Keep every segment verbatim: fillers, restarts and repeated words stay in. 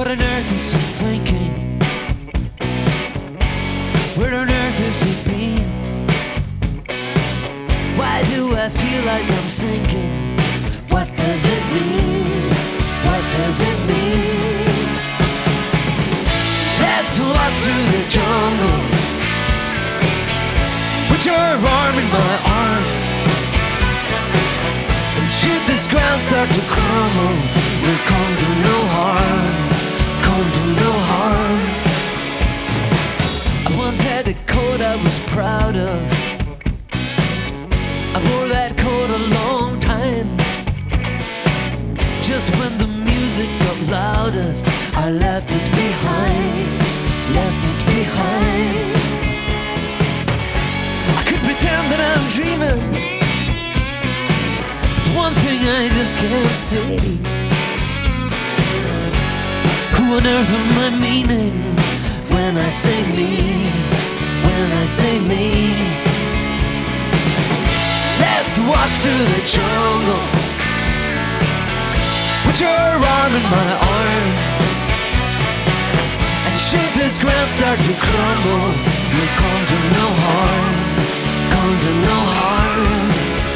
What on earth is he thinking? Where on earth has he been? Why do I feel like I'm sinking? What does it mean? What does it mean? Let's walk through the jungle. Put your arm in my arm, and should this ground start to crumble, we'll come to no harm, come to no harm. I once had a coat I was proud of. I wore that coat a long time. Just when the music got loudest, I left it behind, left it behind. I could pretend that I'm dreaming, but one thing I just can't see. Who on earth am I meaning when I say me, when I say me? Let's walk through the jungle. Put your arm in my arm, and should this ground start to crumble, we'll come to no harm, come to no harm.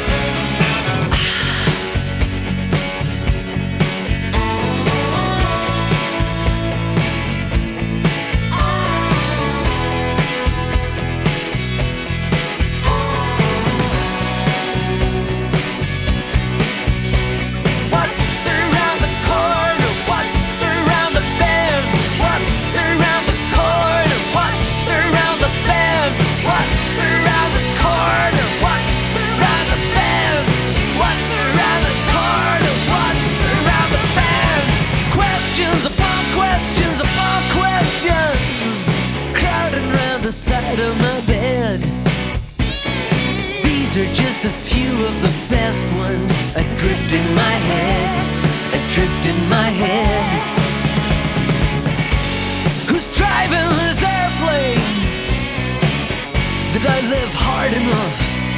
The side of my bed. These are just a few of the best ones adrift in my head, adrift in my head. Who's driving this airplane? Did I live hard enough?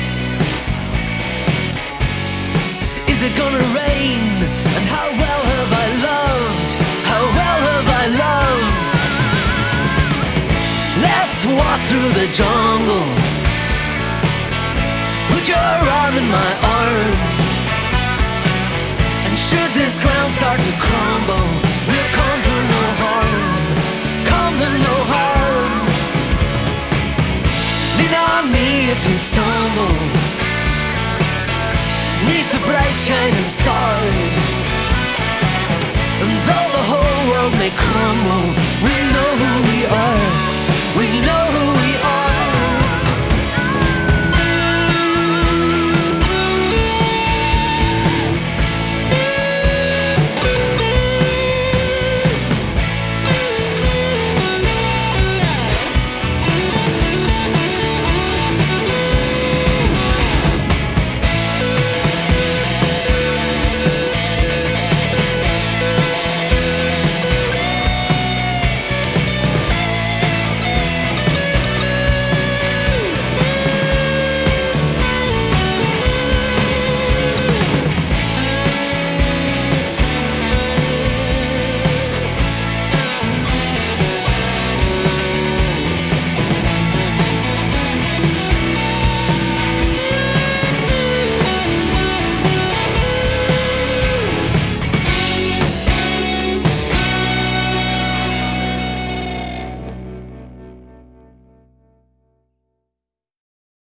Is it gonna rain? And how well have I loved? How well have I loved? Let's walk through the jungle. Put your arm in my arm, and should this ground start to crumble, we'll come to no harm, come to no harm. Lean on me if you stumble, neath the bright shining stars. And though the whole world may